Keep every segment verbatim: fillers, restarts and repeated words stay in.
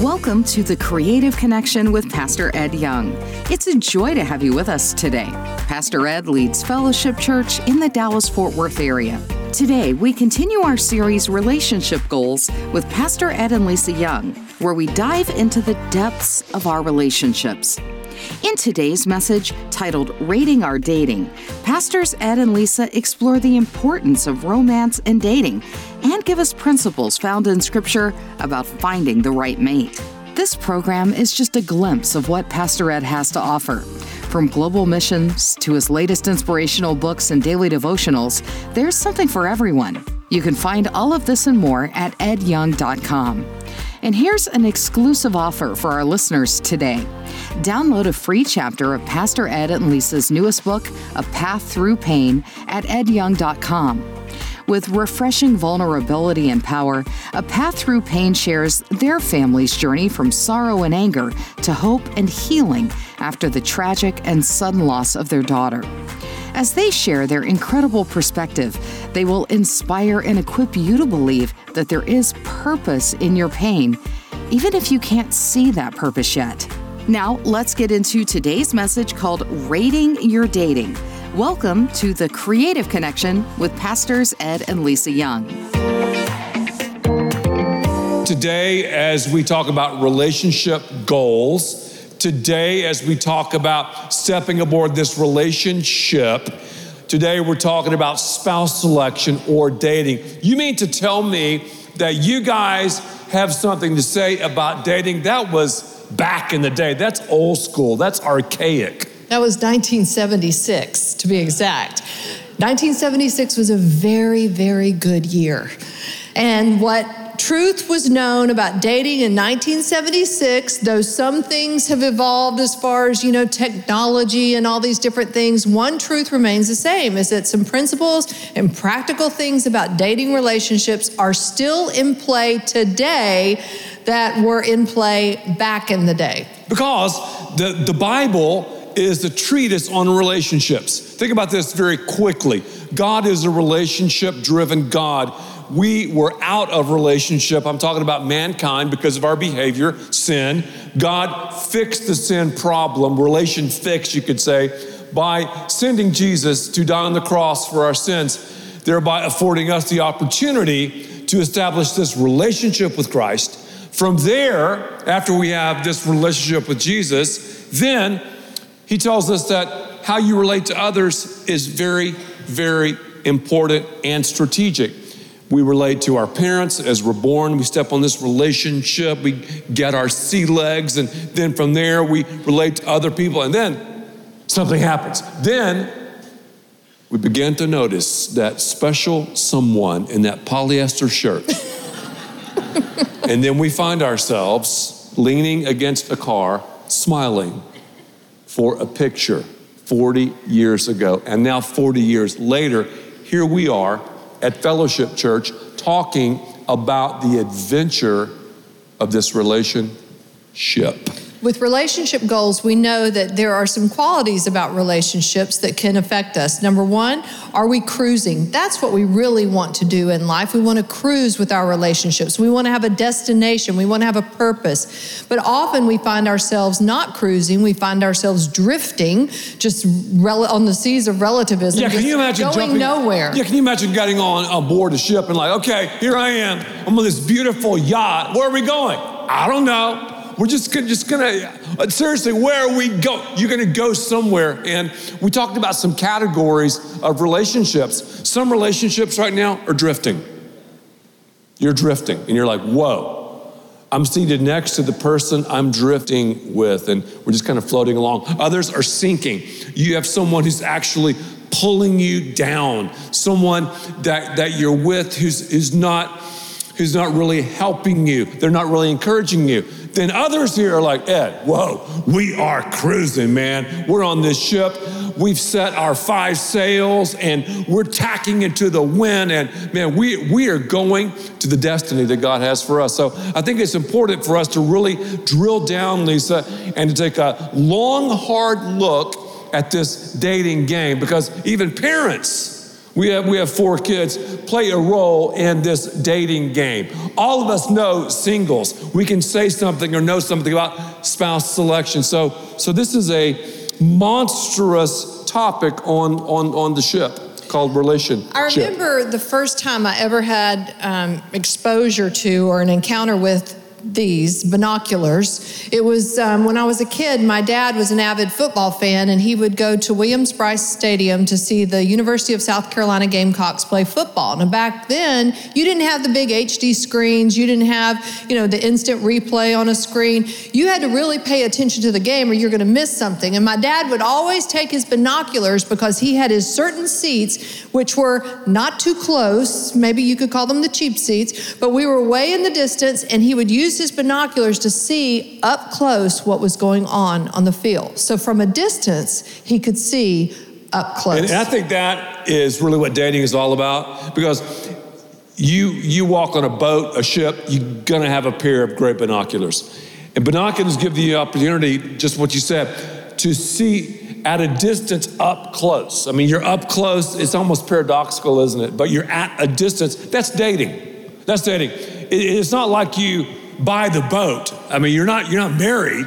Welcome to The Creative Connection with Pastor Ed Young. It's a joy to have you with us today. Pastor Ed leads Fellowship Church in the Dallas-Fort Worth area. Today, we continue our series Relationship Goals with Pastor Ed and Lisa Young, where we dive into the depths of our relationships. In today's message, titled Rating Our Dating, Pastors Ed and Lisa explore the importance of romance and dating and give us principles found in Scripture about finding the right mate. This program is just a glimpse of what Pastor Ed has to offer. From global missions to his latest inspirational books and daily devotionals, there's something for everyone. You can find all of this and more at ed young dot com. And here's an exclusive offer for our listeners today. Download a free chapter of Pastor Ed and Lisa's newest book, A Path Through Pain, at ed young dot com. With refreshing vulnerability and power, A Path Through Pain shares their family's journey from sorrow and anger to hope and healing after the tragic and sudden loss of their daughter. As they share their incredible perspective, they will inspire and equip you to believe that there is purpose in your pain, even if you can't see that purpose yet. Now, let's get into today's message called Rating Your Dating. Welcome to The Creative Connection with Pastors Ed and Lisa Young. Today, as we talk about relationship goals, today, as we talk about stepping aboard this relationship, today we're talking about spouse selection or dating. You mean to tell me that you guys have something to say about dating? That was back in the day. That's old school. That's archaic. That was nineteen seventy-six, to be exact. nineteen seventy-six was a very, very good year. And what truth was known about dating in nineteen seventy-six, though some things have evolved as far as, you know, technology and all these different things, one truth remains the same, is that some principles and practical things about dating relationships are still in play today that were in play back in the day. Because the, the Bible is the treatise on relationships. Think about this very quickly. God is a relationship-driven God. We were out of relationship. I'm talking about mankind because of our behavior, sin. God fixed the sin problem, relation fix, you could say, by sending Jesus to die on the cross for our sins, thereby affording us the opportunity to establish this relationship with Christ. From there, after we have this relationship with Jesus, then he tells us that how you relate to others is very, very important and strategic. We relate to our parents as we're born. We step on this relationship. We get our sea legs. And then from there, we relate to other people. And then something happens. Then we begin to notice that special someone in that polyester shirt. And then we find ourselves leaning against a car, smiling for a picture forty years ago. And now forty years later, here we are at Fellowship Church talking about the adventure of this relationship. With relationship goals, we know that there are some qualities about relationships that can affect us. Number one, are we cruising? That's what we really want to do in life. We want to cruise with our relationships. We want to have a destination. We want to have a purpose. But often we find ourselves not cruising. We find ourselves drifting, just rel- on the seas of relativism. Yeah, can you imagine going jumping, nowhere? Yeah, can you imagine getting on, on board a ship and like, okay, here I am. I'm on this beautiful yacht. Where are we going? I don't know. We're just gonna, just gonna, seriously, where are we go? You're gonna go somewhere. And we talked about some categories of relationships. Some relationships right now are drifting. You're drifting, and you're like, whoa. I'm seated next to the person I'm drifting with, and we're just kind of floating along. Others are sinking. You have someone who's actually pulling you down. Someone that, that you're with who's, who's not, who's not really helping you. They're not really encouraging you. Then others here are like, Ed, whoa, we are cruising, man. We're on this ship. We've set our five sails and we're tacking into the wind. And man, we, we are going to the destiny that God has for us. So I think it's important for us to really drill down, Lisa, and to take a long, hard look at this dating game, because even parents We have, we have four kids, play a role in this dating game. All of us know singles. We can say something or know something about spouse selection. So, so this is a monstrous topic on, on, on the ship called relationship. I remember the first time I ever had um, exposure to or an encounter with these binoculars. It was um, when I was a kid. My dad was an avid football fan, and he would go to Williams-Brice Stadium to see the University of South Carolina Gamecocks play football. Now back then, you didn't have the big H D screens. You didn't have, you know, the instant replay on a screen. You had to really pay attention to the game, or you're going to miss something. And my dad would always take his binoculars because he had his certain seats, which were not too close. Maybe you could call them the cheap seats, but we were way in the distance, and he would use his binoculars to see up close what was going on on the field. So from a distance, he could see up close. And I think that is really what dating is all about, because you you walk on a boat, a ship, you're gonna have a pair of great binoculars. And binoculars give you the opportunity, just what you said, to see at a distance up close. I mean, you're up close, it's almost paradoxical, isn't it? But you're at a distance. That's dating. That's dating. It, it's not like you buy the boat. I mean, you're not you're not married,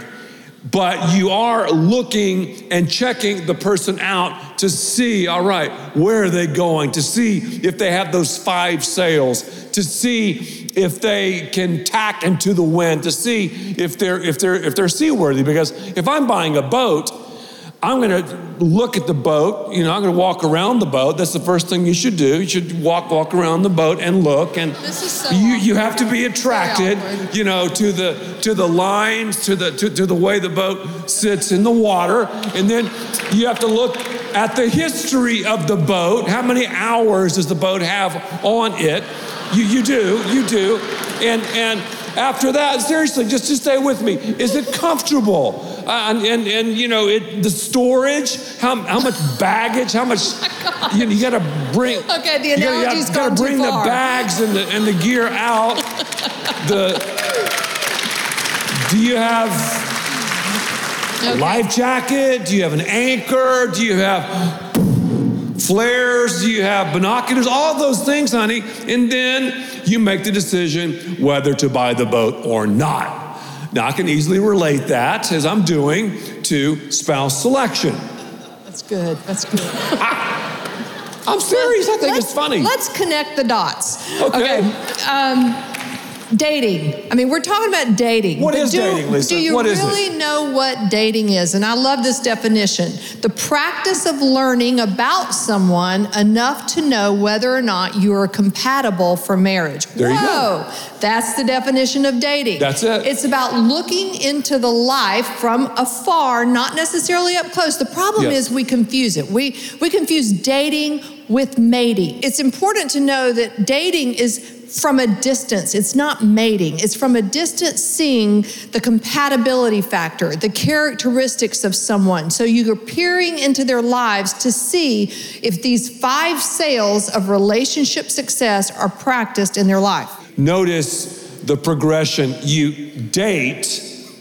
but you are looking and checking the person out to see, all right, where are they going? To see if they have those five sails, to see if they can tack into the wind, to see if they're if they're if they're seaworthy. Because if I'm buying a boat, I'm going to look at the boat. You know, I'm going to walk around the boat. That's the first thing you should do. You should walk walk around the boat and look. And this is so you you have to be attracted, you know, to the to the lines, to the to, to the way the boat sits in the water. And then you have to look at the history of the boat. How many hours does the boat have on it? You you do you do. And and after that, seriously, just just stay with me. Is it comfortable? Uh, and, and, and, you know, it, the storage, how, how much baggage, how much, Oh you, you got to bring. Okay, the analogy's you gotta, gone you gotta bring too far. the bags and the, and the gear out. The, do you have a Okay. life jacket? Do you have an anchor? Do you have flares? Do you have binoculars? All those things, honey. And then you make the decision whether to buy the boat or not. Now, I can easily relate that, as I'm doing, to spouse selection. That's good. That's good. I, I'm serious. I think Let's- it's funny. Let's connect the dots. Okay. Um, dating. I mean, we're talking about dating. What but is do, dating, Lisa? Do you What is really it? know what dating is? And I love this definition. The practice of learning about someone enough to know whether or not you are compatible for marriage. There you Whoa. go. That's the definition of dating. That's it. It's about looking into the life from afar, not necessarily up close. The problem Yes. is we confuse it. We, we confuse dating with mating. It's important to know that dating is from a distance. It's not mating. It's from a distance seeing the compatibility factor, the characteristics of someone. So you're peering into their lives to see if these five sails of relationship success are practiced in their life. Notice the progression. You date,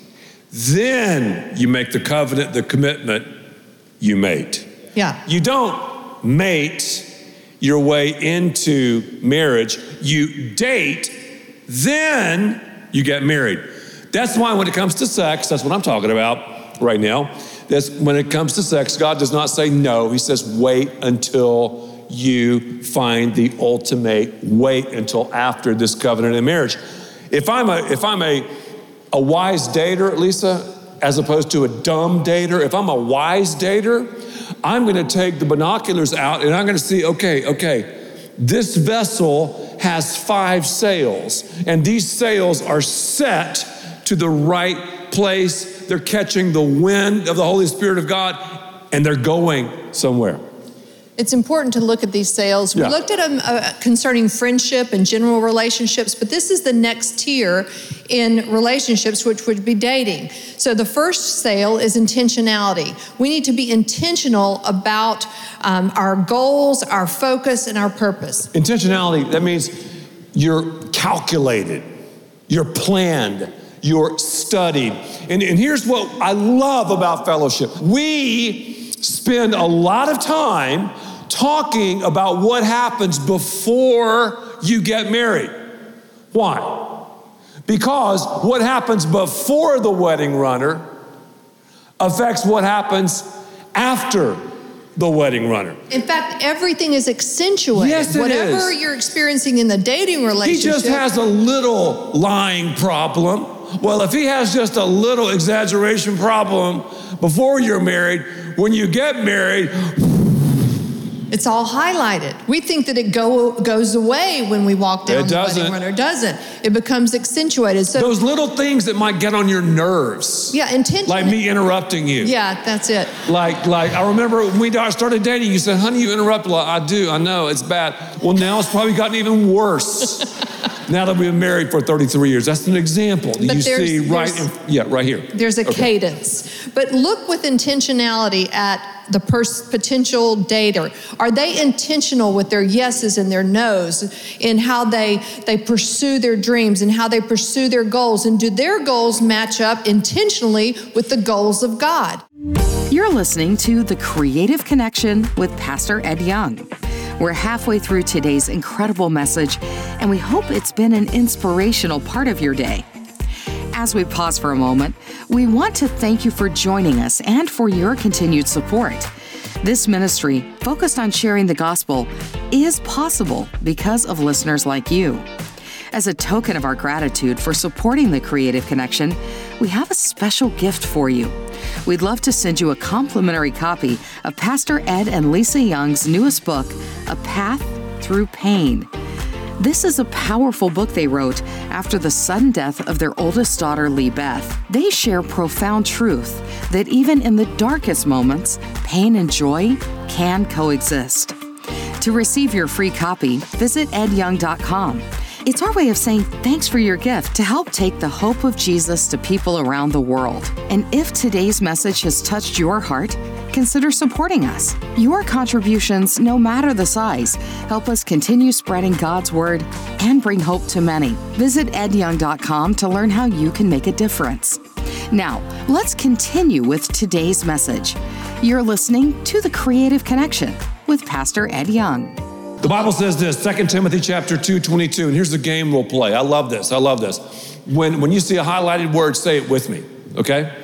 then you make the covenant, the commitment, you mate. Yeah. You don't mate your way into marriage. You date, then you get married. That's why when it comes to sex, that's what I'm talking about right now. That's when it comes to sex, God does not say no. He says wait until you find the ultimate. Wait until after this covenant in marriage. If I'm a if I'm a a wise dater, Lisa, as opposed to a dumb dater, if I'm a wise dater, I'm going to take the binoculars out and I'm going to see, okay, okay, this vessel has five sails, and these sails are set to the right place. They're catching the wind of the Holy Spirit of God, and they're going somewhere. It's important to look at these sails. We Yeah. looked at them uh, concerning friendship and general relationships, but this is the next tier in relationships, which would be dating. So the first sail is intentionality. We need to be intentional about um, our goals, our focus, and our purpose. Intentionality, that means you're calculated, you're planned, you're studied. And, and here's what I love about fellowship. We spend a lot of time talking about what happens before you get married. Why? Because what happens before the wedding runner affects what happens after the wedding runner. In fact, everything is accentuated. Yes, it Whatever is. you're experiencing in the dating relationship. He just has a little lying problem. Well, if he has just a little exaggeration problem before you're married, when you get married, it's all highlighted. We think that it go, goes away when we walk down It the doesn't. wedding runner. It doesn't. It becomes accentuated. So those little things that might get on your nerves. yeah, intention. Like me interrupting you. Yeah, that's it. Like, like I remember when we started dating, you said, honey, you interrupted. Like, I do, I know, it's bad. Well, now it's probably gotten even worse. Now that we've been married for thirty-three years. That's an example that But you there's- see right, in, there's- yeah, right here. There's a Okay. cadence. But look with intentionality at the pers- potential dater. Are they intentional with their yeses and their nos in how they, they pursue their dreams and how they pursue their goals? And do their goals match up intentionally with the goals of God? You're listening to The Creative Connection with Pastor Ed Young. We're halfway through today's incredible message, and we hope it's been an inspirational part of your day. As we pause for a moment, we want to thank you for joining us and for your continued support. This ministry, focused on sharing the gospel, is possible because of listeners like you. As a token of our gratitude for supporting The Creative Connection, we have a special gift for you. We'd love to send you a complimentary copy of Pastor Ed and Lisa Young's newest book, A Path Through Pain. This is a powerful book they wrote after the sudden death of their oldest daughter, Lee Beth. They share profound truth that even in the darkest moments, pain and joy can coexist. To receive your free copy, visit ed young dot com. It's our way of saying thanks for your gift to help take the hope of Jesus to people around the world. And if today's message has touched your heart, consider supporting us. Your contributions, no matter the size, help us continue spreading God's word and bring hope to many. Visit ed young dot com to learn how you can make a difference. Now, let's continue with today's message. You're listening to The Creative Connection with Pastor Ed Young. The Bible says this, Second Timothy chapter two, twenty-two, and here's the game we'll play. I love this, I love this. When, when you see a highlighted word, say it with me, okay?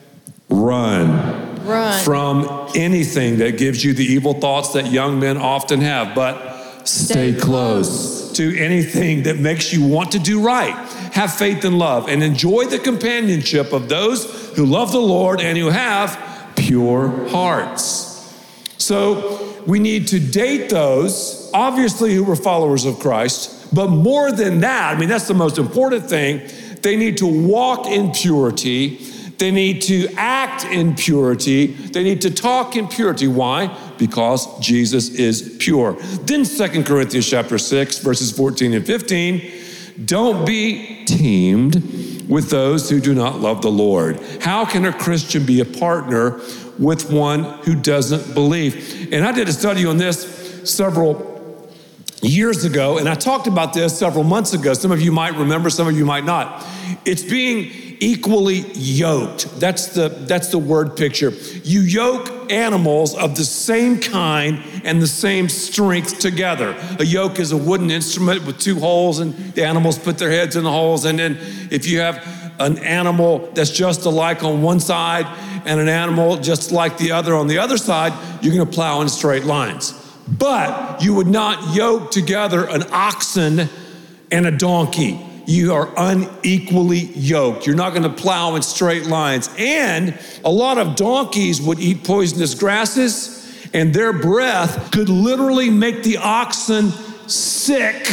Run. Run. From anything that gives you the evil thoughts that young men often have, but stay, Stay close. close to anything that makes you want to do right. Have faith and love, and enjoy the companionship of those who love the Lord and who have pure hearts. So we need to date those, obviously, who were followers of Christ, but more than that, I mean, that's the most important thing. They need to walk in purity. They need to act in purity. They need to talk in purity. Why? Because Jesus is pure. Then Second Corinthians chapter six, verses fourteen and fifteen, don't be teamed with those who do not love the Lord. How can a Christian be a partner with one who doesn't believe? And I did a study on this several years ago, and I talked about this several months ago. Some of you might remember, some of you might not. It's being equally yoked. That's the, that's the word picture. You yoke animals of the same kind and the same strength together. A yoke is a wooden instrument with two holes, and the animals put their heads in the holes. And then if you have an animal that's just alike on one side and an animal just like the other on the other side, you're gonna plow in straight lines. But you would not yoke together an oxen and a donkey. You are unequally yoked. You're not going to plow in straight lines. And a lot of donkeys would eat poisonous grasses, and their breath could literally make the oxen sick.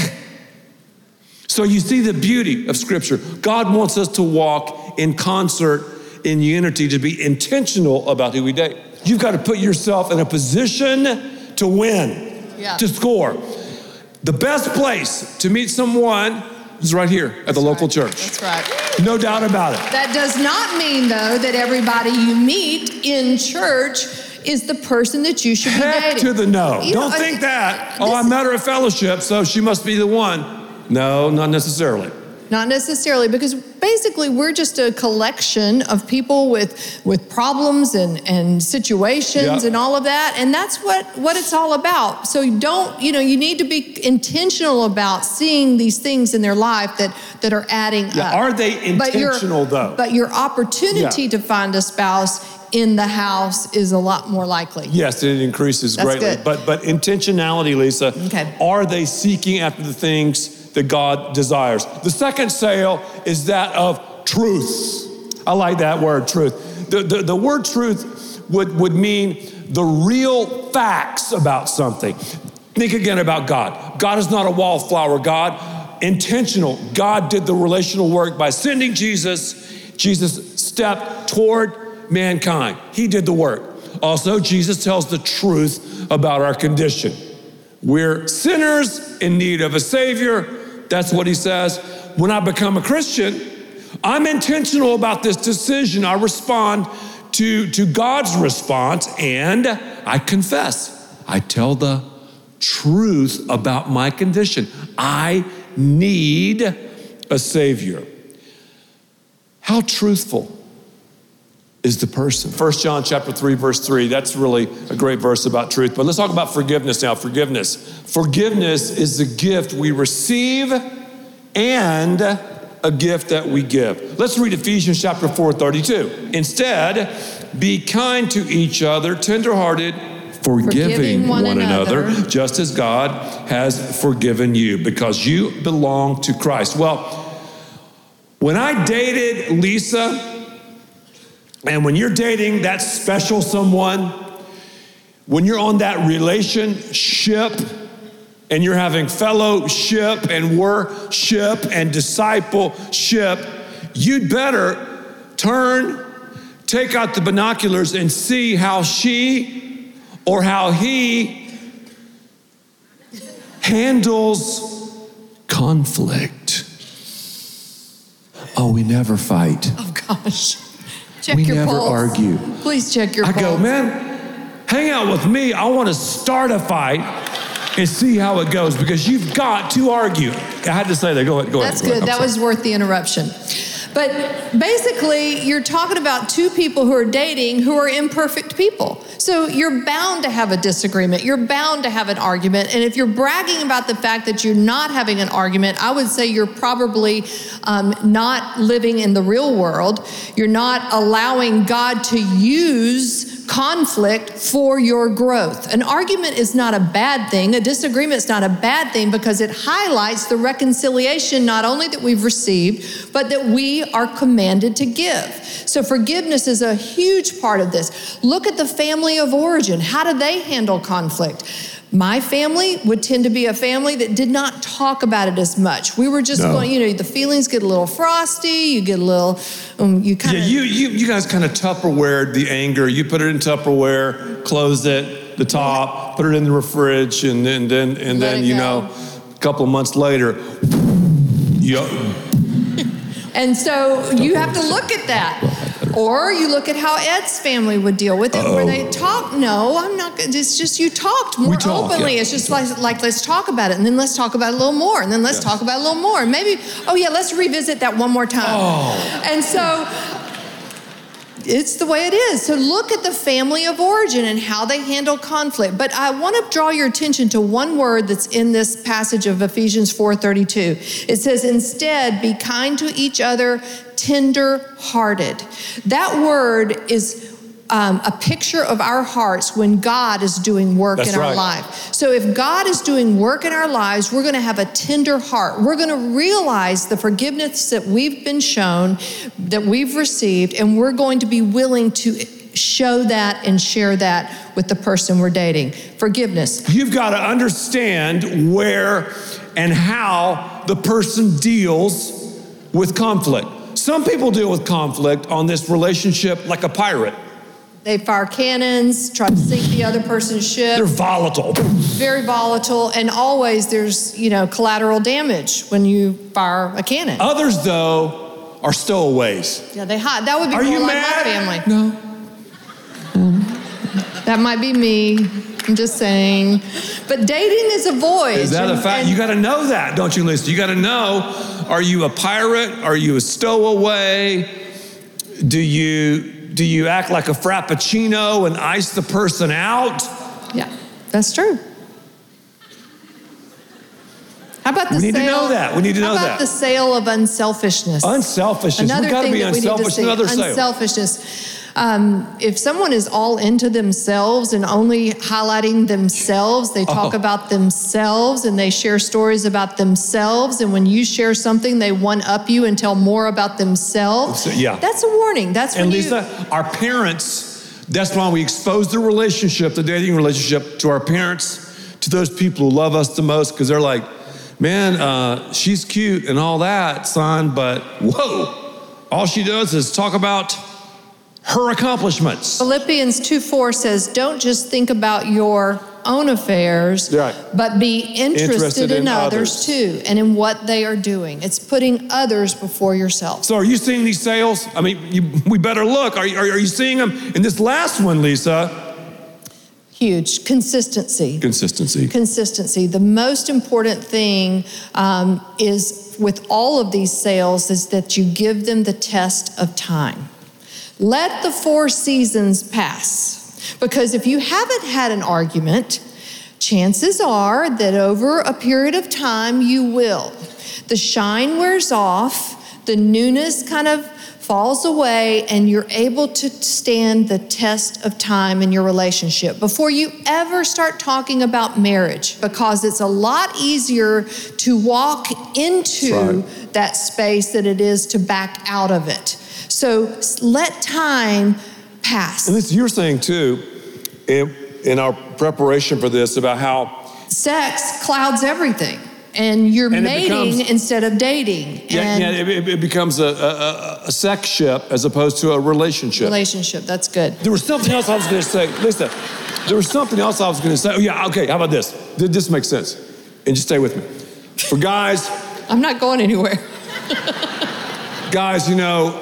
So you see the beauty of Scripture. God wants us to walk in concert, in unity, to be intentional about who we date. You've got to put yourself in a position to win, Yeah. to score. The best place to meet someone is right here at the local right. church. That's right. No doubt about it. That does not mean, though, that everybody you meet in church is the person that you should be Heck dating. to the no. You Don't know, think that. this- Oh, I met her at fellowship, so she must be the one. No, not necessarily. Not necessarily, because basically we're just a collection of people with with problems and, and situations yeah. and all of that. And that's what, what it's all about. So you don't, you know, you need to be intentional about seeing these things in their life that, that are adding yeah. up. Are they intentional but though? But your opportunity yeah. to find a spouse in the house is a lot more likely. Yes, it increases That's greatly. good. But but intentionality, Lisa, okay. are they seeking after the things that God desires? The second sale is that of truth. I like that word, truth. The, the, the word truth would, would mean the real facts about something. Think again about God. God is not a wallflower God. Intentional. God did the relational work by sending Jesus. Jesus stepped toward mankind. He did the work. Also, Jesus tells the truth about our condition. We're sinners in need of a Savior. That's what he says. When I become a Christian, I'm intentional about this decision. I respond to, to God's response, and I confess. I tell the truth about my condition. I need a Savior. How truthful is the person? First John chapter three, verse three. That's really a great verse about truth. But let's talk about forgiveness now. Forgiveness. Forgiveness is a gift we receive and a gift that we give. Let's read Ephesians chapter four, thirty-two. Instead, be kind to each other, tenderhearted, forgiving, forgiving one, one another, another, just as God has forgiven you, because you belong to Christ. Well, when I dated Lisa, and when you're dating that special someone, when you're on that relationship and you're having fellowship and worship and discipleship, you'd better turn, take out the binoculars and see how she or how he handles conflict. Oh, we never fight. Oh, gosh. Check we your never pulse. argue. Please check your I pulse. go, man, hang out with me. I want to start a fight and see how it goes, because you've got to argue. I had to say that. Go ahead. Go That's ahead. good. Go ahead. That sorry. was worth the interruption. But basically, you're talking about two people who are dating who are imperfect people. So you're bound to have a disagreement. You're bound to have an argument. And if you're bragging about the fact that you're not having an argument, I would say you're probably um, not living in the real world. You're not allowing God to use conflict for your growth. An argument is not a bad thing. A disagreement is not a bad thing, because it highlights the reconciliation not only that we've received, but that we are commanded to give. So forgiveness is a huge part of this. Look at the family of origin. How do they handle conflict? My family would tend to be a family that did not talk about it as much. We were just no. going, you know, the feelings get a little frosty. You get a little, um, you kind of. Yeah, you, you, you guys kind of Tupperware the anger. You put it in Tupperware, close it, the top, put it in the fridge, and then, and then, and then you go. know, a couple of months later, you. And so you have to look at that. Or you look at how Ed's family would deal with it, Uh-oh. where they talk. No, I'm not. It's just you talked more talk, openly. Yeah. It's just like, like, let's talk about it, and then let's talk about it a little more, and then let's yes. talk about it a little more. And maybe, oh yeah, let's revisit that one more time. Oh. And so it's the way it is. So look at the family of origin and how they handle conflict. But I want to draw your attention to one word that's in this passage of Ephesians four thirty-two. It says, instead, be kind to each other, tender-hearted. That word is um, a picture of our hearts when God is doing work That's in right. our life. So if God is doing work in our lives, we're going to have a tender heart. We're going to realize the forgiveness that we've been shown, that we've received, and we're going to be willing to show that and share that with the person we're dating. Forgiveness. You've got to understand where and how the person deals with conflict. Some people deal with conflict on this relationship like a pirate. They fire cannons, try to sink the other person's ship. They're volatile. Very volatile, and always there's, you know, collateral damage when you fire a cannon. Others, though, are stowaways. Yeah, they hide. That would be are more you like mad? my family. No. That might be me. I'm just saying. But dating is a voyage. Is that and, a fact? and, you got to know that, don't you, Lisa? You got to know Are you a pirate? Are you a stowaway? Do you do you act like a frappuccino and ice the person out? Yeah, that's true. How about the we need sale, to know that. We need to know that. How about the sale of unselfishness? Unselfishness. Another we got to thing be that we unselfish. need to Another see, sale. unselfishness. Um, if someone is all into themselves and only highlighting themselves, they talk Oh. about themselves and they share stories about themselves. And when you share something, they one-up you and tell more about themselves. So, yeah. That's a warning. That's when And you... Lisa, our parents, that's why we expose the relationship, the dating relationship, to our parents, to those people who love us the most, because they're like, man, uh, she's cute and all that, son, but whoa, all she does is talk about her accomplishments. Philippians two four says, don't just think about your own affairs, Right. but be interested, Interested in, in others, others. too, and in what they are doing. It's putting others before yourself. So are you seeing these sales? I mean, you, we better look. Are you, are, are you seeing them? In this last one, Lisa. Huge. Consistency. Consistency. Consistency. The most important thing um, is with all of these sales is that you give them the test of time. Let the four seasons pass. Because if you haven't had an argument, chances are that over a period of time you will. The shine wears off, the newness kind of falls away, and you're able to stand the test of time in your relationship before you ever start talking about marriage, because it's a lot easier to walk into right. that space than it is to back out of it. So let time pass. And this, you're saying too, in, in our preparation for this, about how sex clouds everything. And you're and mating becomes, instead of dating. Yeah, and yeah it, it becomes a, a, a sex ship as opposed to a relationship. Relationship, that's good. There was something else I was going to say. Listen, there was something else I was going to say. Oh, yeah, okay, how about this? This makes sense. And just stay with me. For guys. I'm not going anywhere. Guys, you know,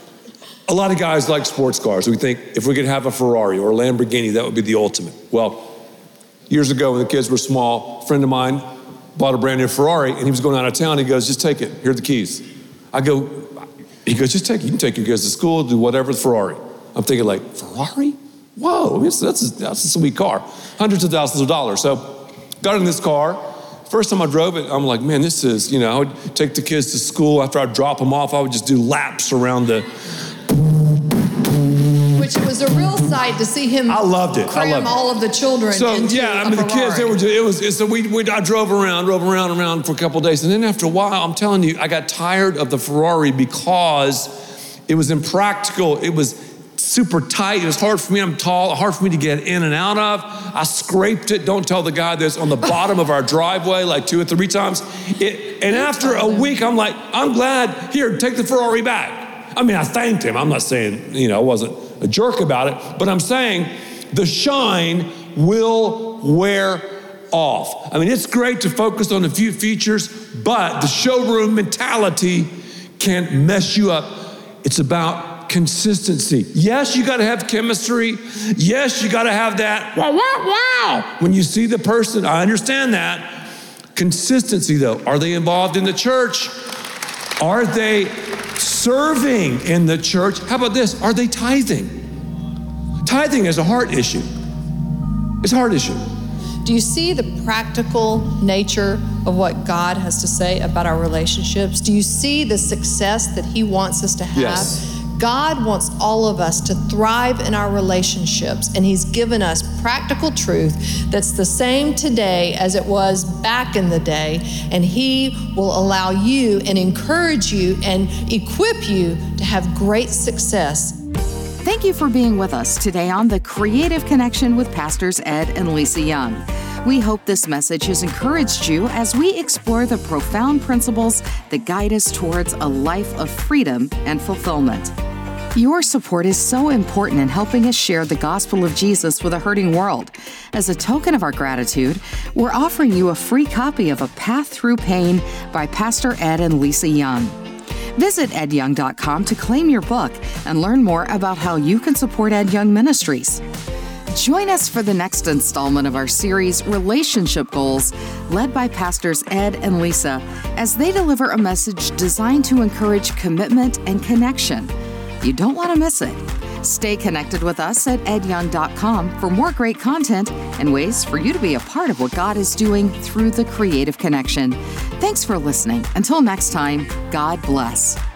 a lot of guys like sports cars. We think if we could have a Ferrari or a Lamborghini, that would be the ultimate. Well, years ago when the kids were small, a friend of mine bought a brand new Ferrari, and he was going out of town. He goes, just take it. Here are the keys. I go, he goes, just take it. You can take your kids to school, do whatever, the Ferrari. I'm thinking like, Ferrari? Whoa, I mean, that's, that's, a, that's a sweet car. Hundreds of thousands of dollars. So got in this car. First time I drove it, I'm like, man, this is, you know, I would take the kids to school. After I'd drop them off, I would just do laps around the... Which it was a real sight to see him I loved it. cram I loved it. all of the children So into yeah, I a mean the kids, they Ferrari. were just, it was, so we, we, I drove around, drove around, around for a couple of days. And then after a while, I'm telling you, I got tired of the Ferrari because it was impractical. It was super tight. It was hard for me. I'm tall, hard for me to get in and out of. I scraped it. Don't tell the guy this on the bottom of our driveway like two or three times. It, and after a week, I'm like, I'm glad, here, take the Ferrari back. I mean, I thanked him. I'm not saying, you know, I wasn't a jerk about it, but I'm saying the shine will wear off. I mean, it's great to focus on a few features, but the showroom mentality can mess you up. It's about consistency. Yes, you got to have chemistry. Yes, you got to have that wow, wow, wow. When you see the person, I understand that. Consistency, though. Are they involved in the church? Are they serving in the church? How about this? Are they tithing? Tithing is a heart issue. It's a heart issue. Do you see the practical nature of what God has to say about our relationships? Do you see the success that He wants us to have? Yes. God wants all of us to thrive in our relationships, and He's given us practical truth that's the same today as it was back in the day, and He will allow you and encourage you and equip you to have great success. Thank you for being with us today on The Creative Connection with Pastors Ed and Lisa Young. We hope this message has encouraged you as we explore the profound principles that guide us towards a life of freedom and fulfillment. Your support is so important in helping us share the gospel of Jesus with a hurting world. As a token of our gratitude, we're offering you a free copy of A Path Through Pain by Pastor Ed and Lisa Young. Visit ed young dot com to claim your book and learn more about how you can support Ed Young Ministries. Join us for the next installment of our series, Relationship Goals, led by Pastors Ed and Lisa, as they deliver a message designed to encourage commitment and connection. You don't want to miss it. Stay connected with us at ed young dot com for more great content and ways for you to be a part of what God is doing through the creative connection. Thanks for listening. Until next time, God bless.